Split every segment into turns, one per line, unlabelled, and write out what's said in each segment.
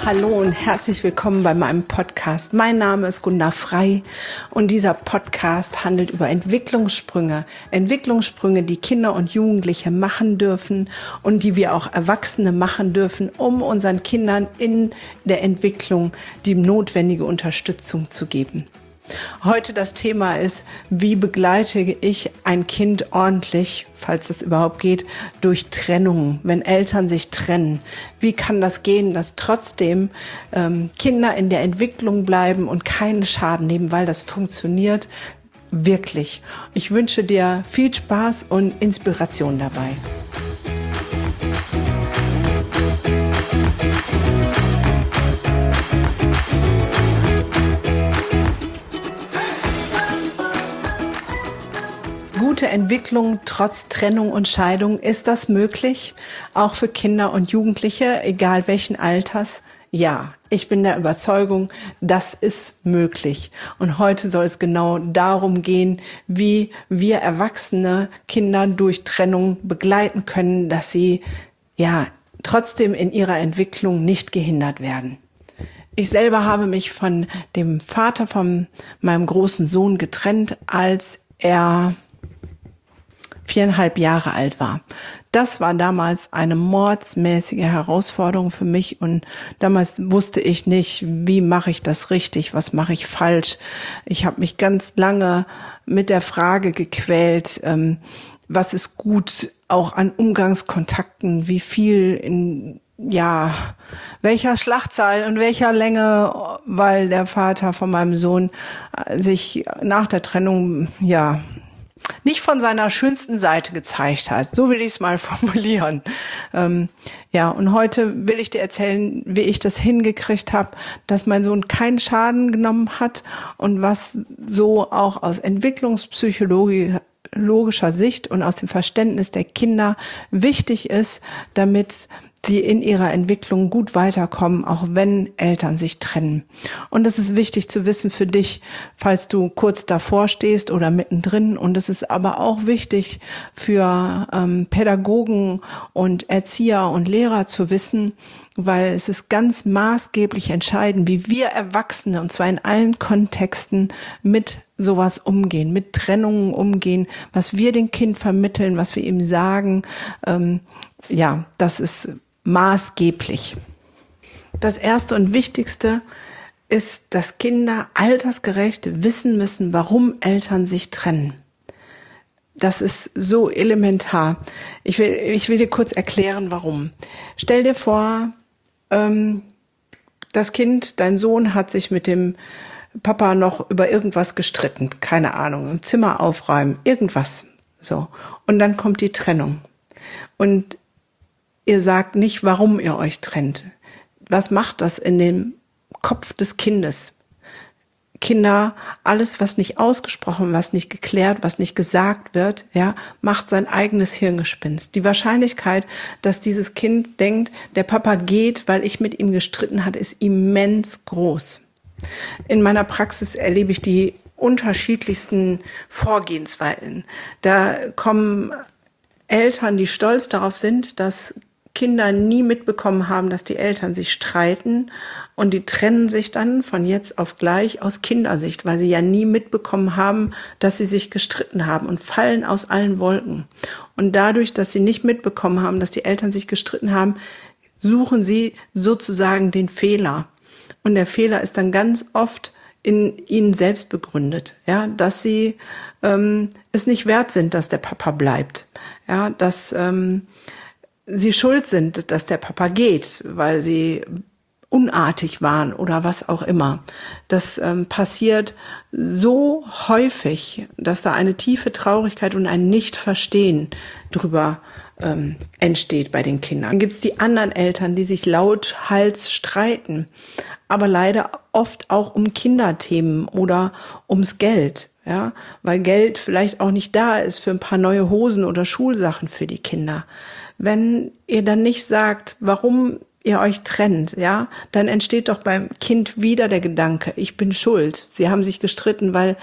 Hallo und herzlich willkommen bei meinem Podcast. Mein Name ist Gunda Frei und dieser Podcast handelt über Entwicklungssprünge. Entwicklungssprünge, die Kinder und Jugendliche machen dürfen und die wir auch Erwachsene machen dürfen, um unseren Kindern in der Entwicklung die notwendige Unterstützung zu geben. Heute das Thema ist, wie begleite ich ein Kind ordentlich, falls das überhaupt geht, durch Trennung, wenn Eltern sich trennen. Wie kann das gehen, dass trotzdem Kinder in der Entwicklung bleiben und keinen Schaden nehmen, weil das funktioniert wirklich. Ich wünsche dir viel Spaß und Inspiration dabei. Gute Entwicklung trotz Trennung und Scheidung, ist das möglich? Auch für Kinder und Jugendliche, egal welchen Alters? Ja, ich bin der Überzeugung, das ist möglich. Und heute soll es genau darum gehen, wie wir erwachsene Kinder durch Trennung begleiten können, dass sie trotzdem in ihrer Entwicklung nicht gehindert werden. Ich selber habe mich von dem Vater von meinem großen Sohn getrennt, als er 4,5 Jahre alt war. Das war damals eine mordsmäßige Herausforderung für mich und damals wusste ich nicht, wie mache ich das richtig, was mache ich falsch. Ich habe mich ganz lange mit der Frage gequält, was ist gut auch an Umgangskontakten, wie viel in welcher Schlachtzahl und welcher Länge, weil der Vater von meinem Sohn sich nach der Trennung nicht von seiner schönsten Seite gezeigt hat. So will ich es mal formulieren. Und heute will ich dir erzählen, wie ich das hingekriegt habe, dass mein Sohn keinen Schaden genommen hat und was so auch aus entwicklungspsychologischer Sicht und aus dem Verständnis der Kinder wichtig ist, damit sie in ihrer Entwicklung gut weiterkommen, auch wenn Eltern sich trennen. Und das ist wichtig zu wissen für dich, falls du kurz davor stehst oder mittendrin. Und es ist aber auch wichtig für Pädagogen und Erzieher und Lehrer zu wissen, weil es ist ganz maßgeblich entscheidend, wie wir Erwachsene, und zwar in allen Kontexten, mit sowas umgehen, mit Trennungen umgehen, was wir dem Kind vermitteln, was wir ihm sagen. Das ist maßgeblich. Das Erste und Wichtigste ist, dass Kinder altersgerecht wissen müssen, warum Eltern sich trennen. Das ist so elementar. Ich will dir kurz erklären, warum. Stell dir vor, das Kind, dein Sohn, hat sich mit dem Papa noch über irgendwas gestritten. Keine Ahnung, im Zimmer aufräumen, irgendwas. So. Und dann kommt die Trennung. Und ihr sagt nicht, warum ihr euch trennt. Was macht das in dem Kopf des Kindes? Kinder, alles, was nicht ausgesprochen, was nicht geklärt, was nicht gesagt wird, macht sein eigenes Hirngespinst. Die Wahrscheinlichkeit, dass dieses Kind denkt, der Papa geht, weil ich mit ihm gestritten hatte, ist immens groß. In meiner Praxis erlebe ich die unterschiedlichsten Vorgehensweisen. Da kommen Eltern, die stolz darauf sind, dass Kinder nie mitbekommen haben, dass die Eltern sich streiten, und die trennen sich dann von jetzt auf gleich aus Kindersicht, weil sie ja nie mitbekommen haben, dass sie sich gestritten haben, und fallen aus allen Wolken. Und dadurch, dass sie nicht mitbekommen haben, dass die Eltern sich gestritten haben, suchen sie sozusagen den Fehler. Und der Fehler ist dann ganz oft in ihnen selbst begründet, dass sie es nicht wert sind, dass der Papa bleibt, dass sie schuld sind, dass der Papa geht, weil sie unartig waren oder was auch immer. Das passiert so häufig, dass da eine tiefe Traurigkeit und ein Nicht-Verstehen drüber entsteht bei den Kindern. Dann gibt's die anderen Eltern, die sich lauthals streiten, aber leider oft auch um Kinderthemen oder ums Geld. Weil Geld vielleicht auch nicht da ist für ein paar neue Hosen oder Schulsachen für die Kinder. Wenn ihr dann nicht sagt, warum ihr euch trennt, dann entsteht doch beim Kind wieder der Gedanke, ich bin schuld. Sie haben sich gestritten, weil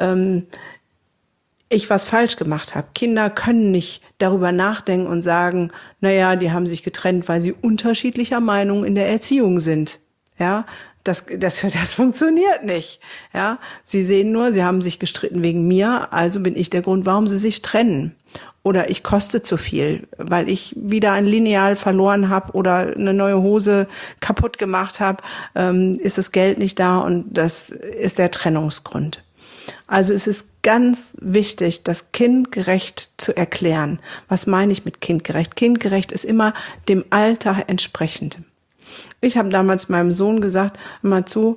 ich was falsch gemacht habe. Kinder können nicht darüber nachdenken und sagen, die haben sich getrennt, weil sie unterschiedlicher Meinung in der Erziehung sind. Ja, das funktioniert nicht. Ja, sie sehen nur, sie haben sich gestritten wegen mir, also bin ich der Grund, warum sie sich trennen. Oder ich koste zu viel, weil ich wieder ein Lineal verloren habe oder eine neue Hose kaputt gemacht habe, ist das Geld nicht da und das ist der Trennungsgrund. Also es ist ganz wichtig, das kindgerecht zu erklären. Was meine ich mit kindgerecht? Kindgerecht ist immer dem Alter entsprechend. Ich habe damals meinem Sohn gesagt, hör mal zu,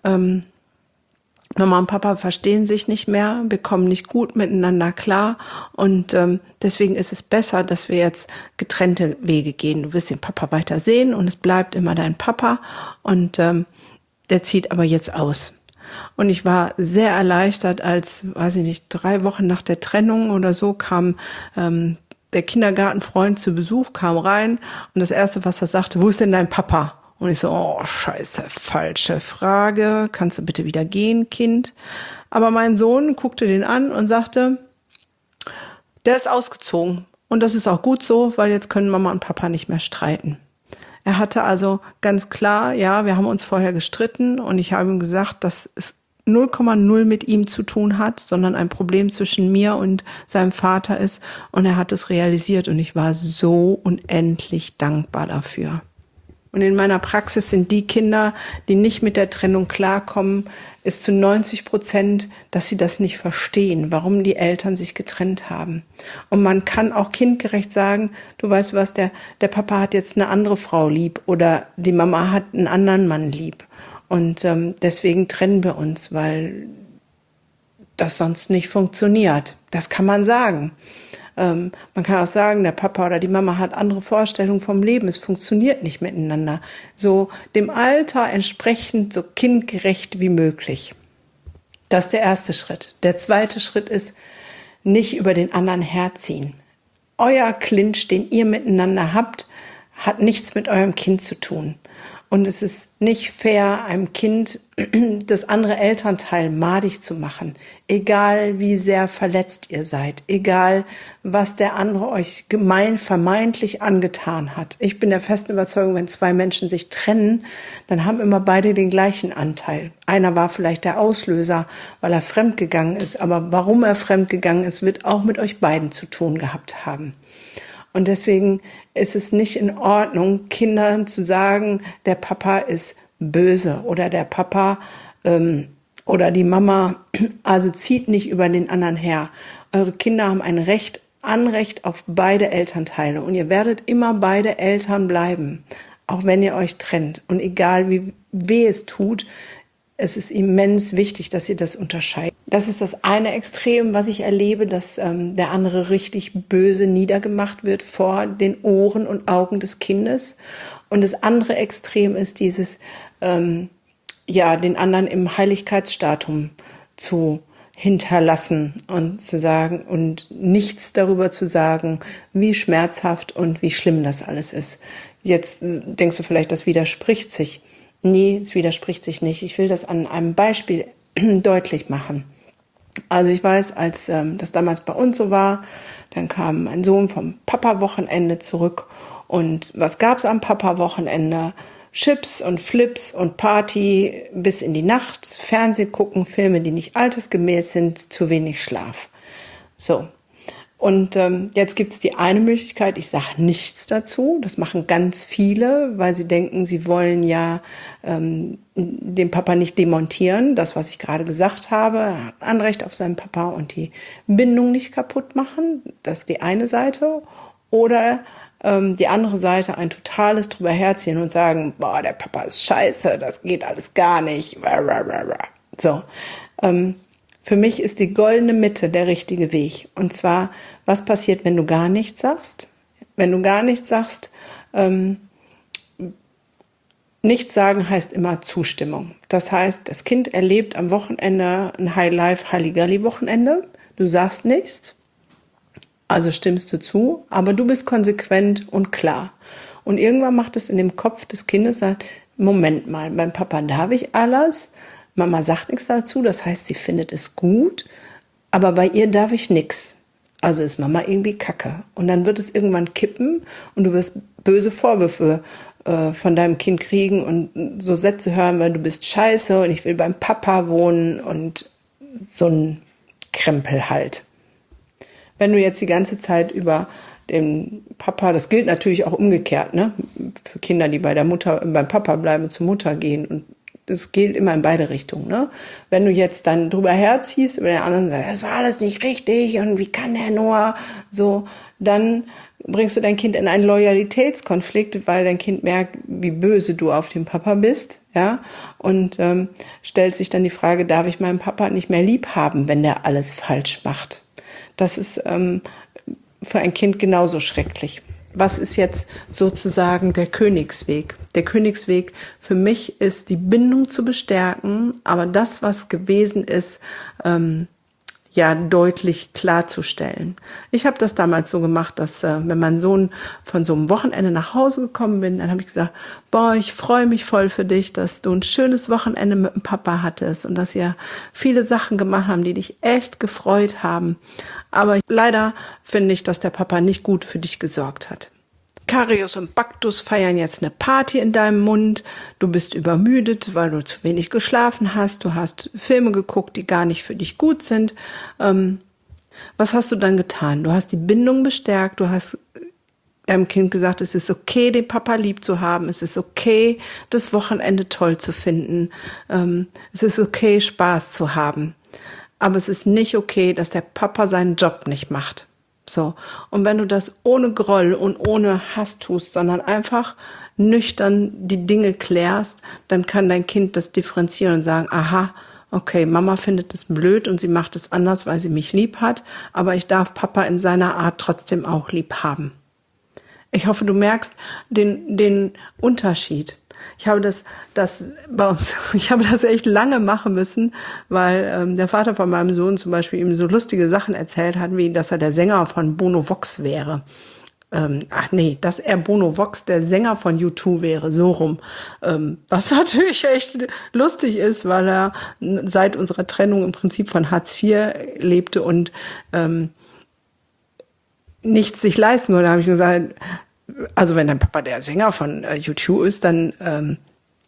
Mama und Papa verstehen sich nicht mehr, wir kommen nicht gut miteinander klar und deswegen ist es besser, dass wir jetzt getrennte Wege gehen. Du wirst den Papa weiter sehen und es bleibt immer dein Papa und der zieht aber jetzt aus. Und ich war sehr erleichtert, als, weiß ich nicht, 3 Wochen nach der Trennung oder so kam der Kindergartenfreund zu Besuch, kam rein und das Erste, was er sagte, wo ist denn dein Papa? Und ich so, oh scheiße, falsche Frage, kannst du bitte wieder gehen, Kind? Aber mein Sohn guckte den an und sagte, der ist ausgezogen. Und das ist auch gut so, weil jetzt können Mama und Papa nicht mehr streiten. Er hatte also ganz klar, ja, wir haben uns vorher gestritten und ich habe ihm gesagt, dass es 0,0 mit ihm zu tun hat, sondern ein Problem zwischen mir und seinem Vater ist. Und er hat es realisiert und ich war so unendlich dankbar dafür. Und in meiner Praxis sind die Kinder, die nicht mit der Trennung klarkommen, ist zu 90%, dass sie das nicht verstehen, warum die Eltern sich getrennt haben. Und man kann auch kindgerecht sagen, du weißt was, der Papa hat jetzt eine andere Frau lieb oder die Mama hat einen anderen Mann lieb. Und deswegen trennen wir uns, weil das sonst nicht funktioniert. Das kann man sagen. Man kann auch sagen, der Papa oder die Mama hat andere Vorstellungen vom Leben. Es funktioniert nicht miteinander. So dem Alter entsprechend so kindgerecht wie möglich. Das ist der erste Schritt. Der zweite Schritt ist, nicht über den anderen herziehen. Euer Clinch, den ihr miteinander habt, hat nichts mit eurem Kind zu tun. Und es ist nicht fair, einem Kind das andere Elternteil madig zu machen. Egal, wie sehr verletzt ihr seid. Egal, was der andere euch vermeintlich angetan hat. Ich bin der festen Überzeugung, wenn 2 Menschen sich trennen, dann haben immer beide den gleichen Anteil. Einer war vielleicht der Auslöser, weil er fremdgegangen ist. Aber warum er fremdgegangen ist, wird auch mit euch beiden zu tun gehabt haben. Und deswegen ist es nicht in Ordnung, Kindern zu sagen, der Papa ist böse oder der Papa oder die Mama, also zieht nicht über den anderen her. Eure Kinder haben ein Anrecht auf beide Elternteile und ihr werdet immer beide Eltern bleiben, auch wenn ihr euch trennt. Und egal wie weh es tut, es ist immens wichtig, dass ihr das unterscheidet. Das ist das eine Extrem, was ich erlebe, dass der andere richtig böse niedergemacht wird vor den Ohren und Augen des Kindes. Und das andere Extrem ist dieses, den anderen im Heiligkeitsstatum zu hinterlassen und zu sagen und nichts darüber zu sagen, wie schmerzhaft und wie schlimm das alles ist. Jetzt denkst du vielleicht, das widerspricht sich. Nee, es widerspricht sich nicht. Ich will das an einem Beispiel deutlich machen. Also ich weiß, als das damals bei uns so war, dann kam mein Sohn vom Papa-Wochenende zurück. Und was gab's am Papa-Wochenende? Chips und Flips und Party bis in die Nacht, Fernseh gucken, Filme, die nicht altersgemäß sind, zu wenig Schlaf. So. Und jetzt gibt es die eine Möglichkeit, ich sage nichts dazu. Das machen ganz viele, weil sie denken, sie wollen ja den Papa nicht demontieren. Das, was ich gerade gesagt habe, er hat Anrecht auf seinen Papa und die Bindung nicht kaputt machen. Das ist die eine Seite. Oder die andere Seite ein totales drüber herziehen und sagen, boah, der Papa ist scheiße, das geht alles gar nicht. So, für mich ist die goldene Mitte der richtige Weg. Und zwar, was passiert, wenn du gar nichts sagst? Wenn du gar nichts sagst, nichts sagen heißt immer Zustimmung. Das heißt, das Kind erlebt am Wochenende ein High-Life, Halligalli-Wochenende. Du sagst nichts, also stimmst du zu, aber du bist konsequent und klar. Und irgendwann macht es in dem Kopf des Kindes, sagt, Moment mal, beim Papa darf ich alles, Mama sagt nichts dazu, das heißt, sie findet es gut, aber bei ihr darf ich nichts. Also ist Mama irgendwie kacke. Und dann wird es irgendwann kippen und du wirst böse Vorwürfe von deinem Kind kriegen und so Sätze hören, weil du bist scheiße und ich will beim Papa wohnen und so ein Krempel halt. Wenn du jetzt die ganze Zeit über den Papa, das gilt natürlich auch umgekehrt, ne? Für Kinder, die bei der Mutter, beim Papa bleiben, zur Mutter gehen. Und das gilt immer in beide Richtungen, ne? Wenn du jetzt dann drüber herziehst, über den anderen sagst, das war alles nicht richtig und wie kann der nur so, dann bringst du dein Kind in einen Loyalitätskonflikt, weil dein Kind merkt, wie böse du auf den Papa bist, ja, und stellt sich dann die Frage, darf ich meinen Papa nicht mehr lieb haben, wenn der alles falsch macht? Das ist für ein Kind genauso schrecklich. Was ist jetzt sozusagen der Königsweg? Der Königsweg für mich ist, die Bindung zu bestärken, aber das, was gewesen ist, ja deutlich klarzustellen. Ich habe das damals so gemacht, dass wenn mein Sohn von so einem Wochenende nach Hause gekommen bin, dann habe ich gesagt, boah, ich freue mich voll für dich, dass du ein schönes Wochenende mit dem Papa hattest und dass ihr viele Sachen gemacht haben, die dich echt gefreut haben. Aber leider finde ich, dass der Papa nicht gut für dich gesorgt hat. Karius und Baktus feiern jetzt eine Party in deinem Mund. Du bist übermüdet, weil du zu wenig geschlafen hast. Du hast Filme geguckt, die gar nicht für dich gut sind. Was hast du dann getan? Du hast die Bindung bestärkt. Du hast deinem Kind gesagt, es ist okay, den Papa lieb zu haben. Es ist okay, das Wochenende toll zu finden. Es ist okay, Spaß zu haben. Aber es ist nicht okay, dass der Papa seinen Job nicht macht. So. Und wenn du das ohne Groll und ohne Hass tust, sondern einfach nüchtern die Dinge klärst, dann kann dein Kind das differenzieren und sagen, aha, okay, Mama findet es blöd und sie macht es anders, weil sie mich lieb hat, aber ich darf Papa in seiner Art trotzdem auch lieb haben. Ich hoffe, du merkst den Unterschied. Ich habe das echt lange machen müssen, weil der Vater von meinem Sohn zum Beispiel ihm so lustige Sachen erzählt hat, wie dass er der Sänger von Bono Vox wäre. Dass er Bono Vox, der Sänger von U2 wäre, so rum. Was natürlich echt lustig ist, weil er seit unserer Trennung im Prinzip von Hartz IV lebte und nichts sich leisten konnte. Da habe ich gesagt, also wenn dein Papa der Sänger von U2 ist, dann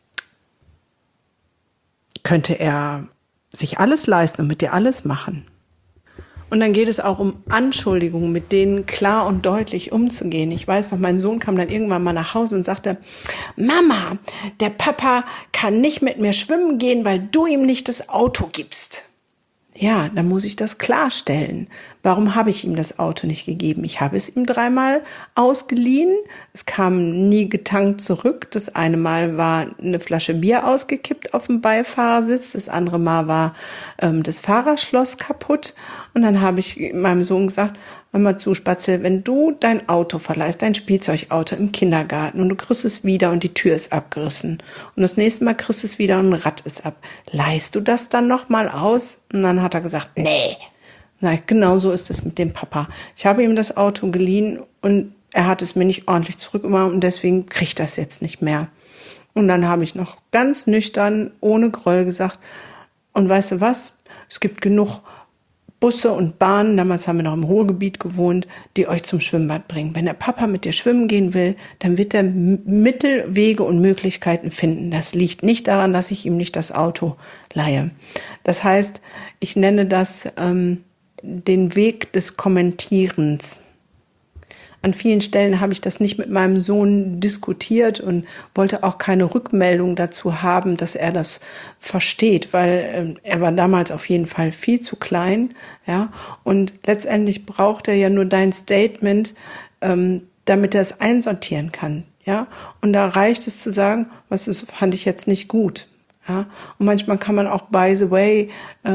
könnte er sich alles leisten und mit dir alles machen. Und dann geht es auch um Anschuldigungen, mit denen klar und deutlich umzugehen. Ich weiß noch, mein Sohn kam dann irgendwann mal nach Hause und sagte, Mama, der Papa kann nicht mit mir schwimmen gehen, weil du ihm nicht das Auto gibst. Ja, dann muss ich das klarstellen. Warum habe ich ihm das Auto nicht gegeben? Ich habe es ihm 3-mal ausgeliehen. Es kam nie getankt zurück. Das eine Mal war eine Flasche Bier ausgekippt auf dem Beifahrersitz. Das andere Mal war das Fahrerschloss kaputt. Und dann habe ich meinem Sohn gesagt, hör mal zu, Spatzel, wenn du dein Auto verleihst, dein Spielzeugauto im Kindergarten und du kriegst es wieder und die Tür ist abgerissen und das nächste Mal kriegst du es wieder und ein Rad ist ab, leihst du das dann nochmal aus? Und dann hat er gesagt, nee. Na, genau so ist es mit dem Papa. Ich habe ihm das Auto geliehen und er hat es mir nicht ordentlich zurückgemacht und deswegen kriegt er es jetzt nicht mehr. Und dann habe ich noch ganz nüchtern, ohne Groll gesagt, und weißt du was, es gibt genug Busse und Bahnen, damals haben wir noch im Ruhrgebiet gewohnt, die euch zum Schwimmbad bringen. Wenn der Papa mit dir schwimmen gehen will, dann wird er Mittel, Wege und Möglichkeiten finden. Das liegt nicht daran, dass ich ihm nicht das Auto leihe. Das heißt, ich nenne das den Weg des Kommentierens. An vielen Stellen habe ich das nicht mit meinem Sohn diskutiert und wollte auch keine Rückmeldung dazu haben, dass er das versteht, weil er war damals auf jeden Fall viel zu klein, ja. Und letztendlich braucht er ja nur dein Statement, damit er es einsortieren kann, ja. Und da reicht es zu sagen, fand ich jetzt nicht gut, ja. Und manchmal kann man auch by the way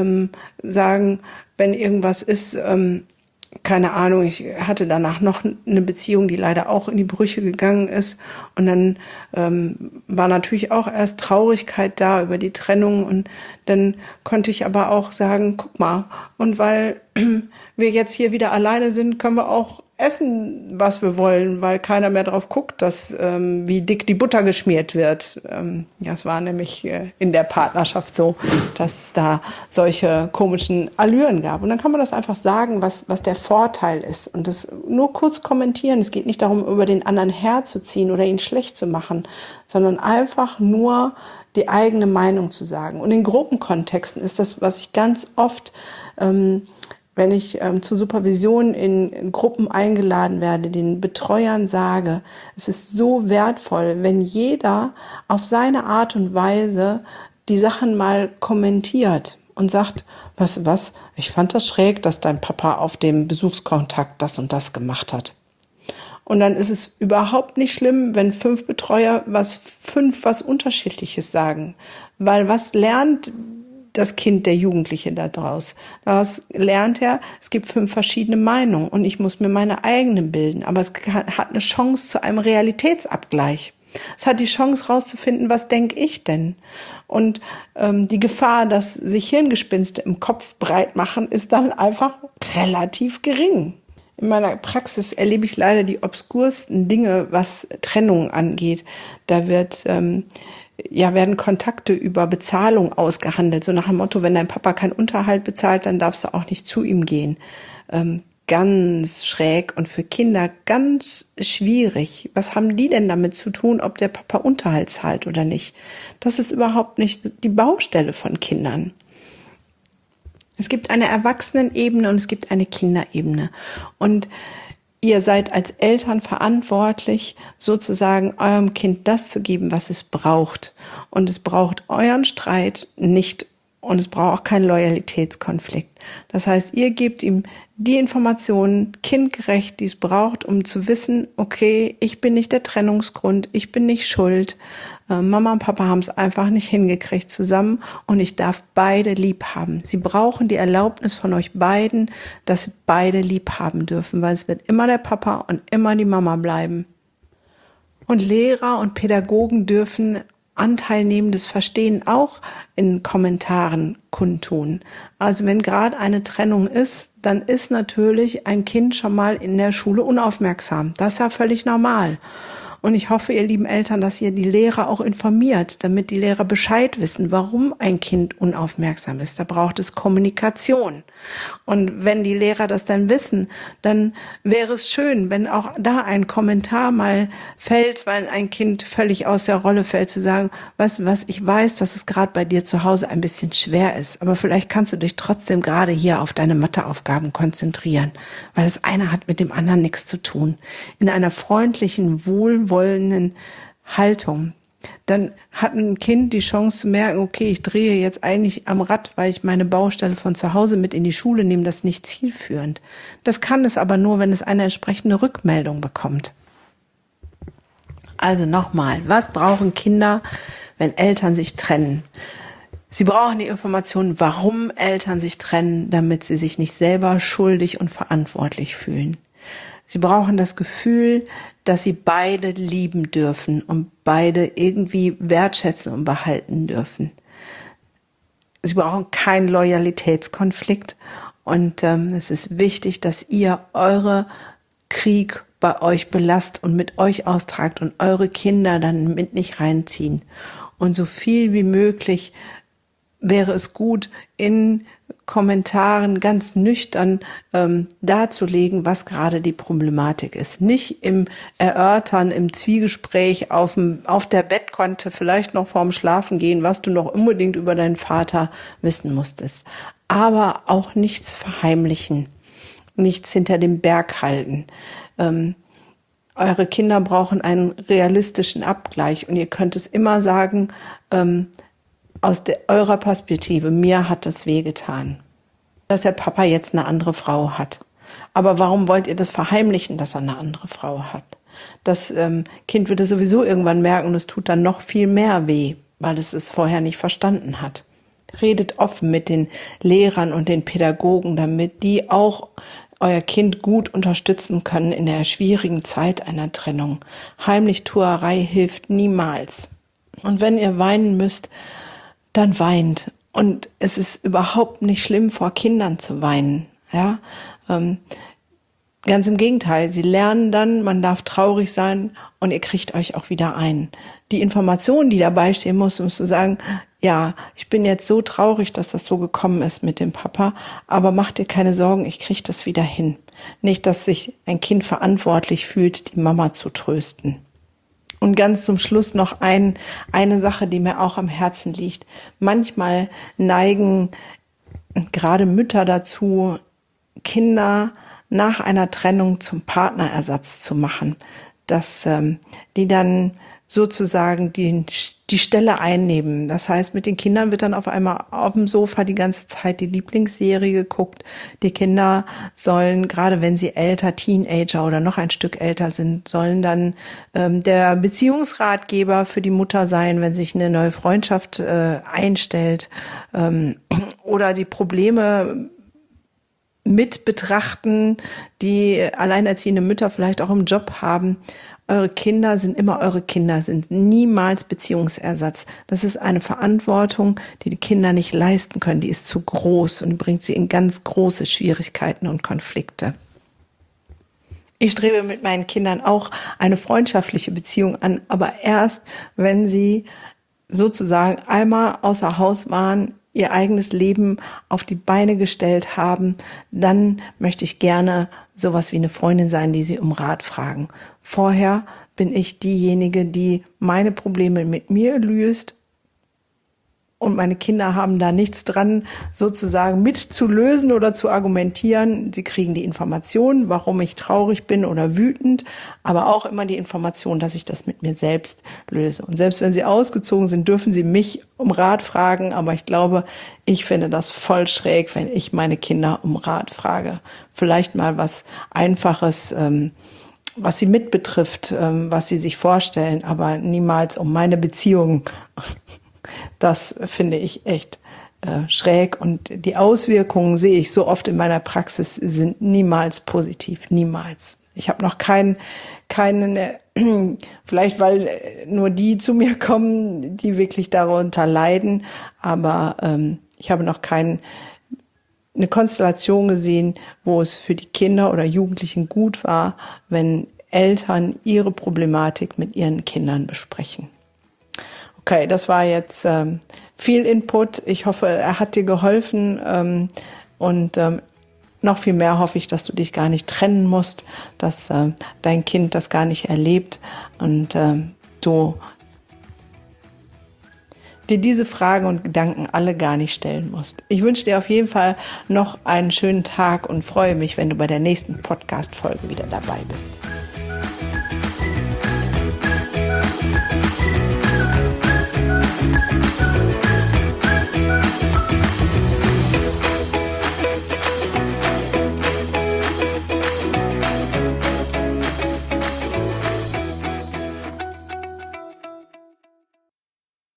sagen, wenn irgendwas ist, keine Ahnung, ich hatte danach noch eine Beziehung, die leider auch in die Brüche gegangen ist. Und dann war natürlich auch erst Traurigkeit da über die Trennung. Und dann konnte ich aber auch sagen, guck mal, und weil wir jetzt hier wieder alleine sind, können wir auch essen, was wir wollen, weil keiner mehr drauf guckt, dass wie dick die Butter geschmiert wird. Das war nämlich in der Partnerschaft so, dass es da solche komischen Allüren gab. Und dann kann man das einfach sagen, was der Vorteil ist. Und das nur kurz kommentieren. Es geht nicht darum, über den anderen herzuziehen oder ihn schlecht zu machen, sondern einfach nur die eigene Meinung zu sagen. Und in Gruppenkontexten ist das, was ich ganz oft wenn ich zur Supervision in Gruppen eingeladen werde, den Betreuern sage, es ist so wertvoll, wenn jeder auf seine Art und Weise die Sachen mal kommentiert und sagt, was, ich fand das schräg, dass dein Papa auf dem Besuchskontakt das und das gemacht hat. Und dann ist es überhaupt nicht schlimm, wenn 5 Betreuer was Unterschiedliches sagen. Weil was lernt das Kind, der Jugendliche daraus? Daraus lernt er, es gibt 5 verschiedene Meinungen und ich muss mir meine eigene bilden. Aber es hat eine Chance zu einem Realitätsabgleich. Es hat die Chance rauszufinden, was denke ich denn? Und die Gefahr, dass sich Hirngespinste im Kopf breit machen, ist dann einfach relativ gering. In meiner Praxis erlebe ich leider die obskursten Dinge, was Trennung angeht. Da werden Kontakte über Bezahlung ausgehandelt. So nach dem Motto, wenn dein Papa keinen Unterhalt bezahlt, dann darfst du auch nicht zu ihm gehen. Ganz schräg und für Kinder ganz schwierig. Was haben die denn damit zu tun, ob der Papa Unterhalt zahlt oder nicht? Das ist überhaupt nicht die Baustelle von Kindern. Es gibt eine Erwachsenenebene und es gibt eine Kinderebene. Und ihr seid als Eltern verantwortlich, sozusagen eurem Kind das zu geben, was es braucht. Und es braucht euren Streit nicht und es braucht auch keinen Loyalitätskonflikt. Das heißt, ihr gebt ihm die Informationen kindgerecht, die es braucht, um zu wissen, okay, ich bin nicht der Trennungsgrund, ich bin nicht schuld. Mama und Papa haben es einfach nicht hingekriegt zusammen und ich darf beide lieb haben. Sie brauchen die Erlaubnis von euch beiden, dass sie beide lieb haben dürfen, weil es wird immer der Papa und immer die Mama bleiben. Und Lehrer und Pädagogen dürfen anteilnehmendes Verstehen auch in Kommentaren kundtun. Also wenn gerade eine Trennung ist, dann ist natürlich ein Kind schon mal in der Schule unaufmerksam. Das ist ja völlig normal. Und ich hoffe, ihr lieben Eltern, dass ihr die Lehrer auch informiert, damit die Lehrer Bescheid wissen, warum ein Kind unaufmerksam ist. Da braucht es Kommunikation. Und wenn die Lehrer das dann wissen, dann wäre es schön, wenn auch da ein Kommentar mal fällt, weil ein Kind völlig aus der Rolle fällt, zu sagen, was, ich weiß, dass es gerade bei dir zu Hause ein bisschen schwer ist, aber vielleicht kannst du dich trotzdem gerade hier auf deine Matheaufgaben konzentrieren, weil das eine hat mit dem anderen nichts zu tun. In einer freundlichen, wohlwollenden Haltung. Dann hat ein Kind die Chance zu merken, okay, ich drehe jetzt eigentlich am Rad, weil ich meine Baustelle von zu Hause mit in die Schule nehme, das ist nicht zielführend. Das kann es aber nur, wenn es eine entsprechende Rückmeldung bekommt. Also nochmal, was brauchen Kinder, wenn Eltern sich trennen? Sie brauchen die Information, warum Eltern sich trennen, damit sie sich nicht selber schuldig und verantwortlich fühlen. Sie brauchen das Gefühl, dass sie beide lieben dürfen und beide irgendwie wertschätzen und behalten dürfen. Sie brauchen keinen Loyalitätskonflikt und es ist wichtig, dass ihr eure Krieg bei euch belasst und mit euch austragt und eure Kinder dann mit nicht reinziehen. Und so viel wie möglich wäre es gut, in Kommentaren ganz nüchtern darzulegen, was gerade die Problematik ist. Nicht im Erörtern, im Zwiegespräch auf der Bettkante, vielleicht noch vorm Schlafengehen, was du noch unbedingt über deinen Vater wissen musstest. Aber auch nichts verheimlichen, nichts hinter dem Berg halten. Eure Kinder brauchen einen realistischen Abgleich und ihr könnt es immer sagen, aus eurer Perspektive, mir hat das wehgetan, dass der Papa jetzt eine andere Frau hat. Aber warum wollt ihr das verheimlichen, dass er eine andere Frau hat? Das Kind wird es sowieso irgendwann merken und es tut dann noch viel mehr weh, weil es vorher nicht verstanden hat. Redet offen mit den Lehrern und den Pädagogen, damit die auch euer Kind gut unterstützen können in der schwierigen Zeit einer Trennung. Heimlichtuerei hilft niemals. Und wenn ihr weinen müsst, dann weint. Und es ist überhaupt nicht schlimm, vor Kindern zu weinen. Ja, Ganz im Gegenteil, sie lernen dann, man darf traurig sein und ihr kriegt euch auch wieder ein. Die Information, die dabei stehen muss, um zu sagen, ja, ich bin jetzt so traurig, dass das so gekommen ist mit dem Papa, aber mach dir keine Sorgen, ich kriege das wieder hin. Nicht, dass sich ein Kind verantwortlich fühlt, die Mama zu trösten. Und ganz zum Schluss noch eine Sache, die mir auch am Herzen liegt. Manchmal neigen gerade Mütter dazu, Kinder nach einer Trennung zum Partnerersatz zu machen, dass die dann sozusagen die Stelle einnehmen. Das heißt, mit den Kindern wird dann auf einmal auf dem Sofa die ganze Zeit die Lieblingsserie geguckt. Die Kinder sollen, gerade wenn sie älter, Teenager oder noch ein Stück älter sind, sollen dann der Beziehungsratgeber für die Mutter sein, wenn sich eine neue Freundschaft einstellt, oder die Probleme mit betrachten, die alleinerziehende Mütter vielleicht auch im Job haben. Eure Kinder sind immer eure Kinder, sind niemals Beziehungsersatz. Das ist eine Verantwortung, die die Kinder nicht leisten können. Die ist zu groß und bringt sie in ganz große Schwierigkeiten und Konflikte. Ich strebe mit meinen Kindern auch eine freundschaftliche Beziehung an, aber erst, wenn sie sozusagen einmal außer Haus waren, ihr eigenes Leben auf die Beine gestellt haben, dann möchte ich gerne sowas wie eine Freundin sein, die sie um Rat fragen. Vorher bin ich diejenige, die meine Probleme mit mir löst, und meine Kinder haben da nichts dran, sozusagen mitzulösen oder zu argumentieren. Sie kriegen die Information, warum ich traurig bin oder wütend, aber auch immer die Information, dass ich das mit mir selbst löse. Und selbst wenn sie ausgezogen sind, dürfen sie mich um Rat fragen. Aber ich glaube, ich finde das voll schräg, wenn ich meine Kinder um Rat frage. Vielleicht mal was Einfaches, was sie mitbetrifft, was sie sich vorstellen, aber niemals um meine Beziehungen. Das finde ich echt schräg, und die Auswirkungen sehe ich so oft in meiner Praxis, sind niemals positiv, niemals. Ich habe noch keinen, vielleicht weil nur die zu mir kommen, die wirklich darunter leiden, aber ich habe noch eine Konstellation gesehen, wo es für die Kinder oder Jugendlichen gut war, wenn Eltern ihre Problematik mit ihren Kindern besprechen. Okay, das war jetzt viel Input. Ich hoffe, er hat dir geholfen, und noch viel mehr hoffe ich, dass du dich gar nicht trennen musst, dass dein Kind das gar nicht erlebt und du dir diese Fragen und Gedanken alle gar nicht stellen musst. Ich wünsche dir auf jeden Fall noch einen schönen Tag und freue mich, wenn du bei der nächsten Podcast-Folge wieder dabei bist.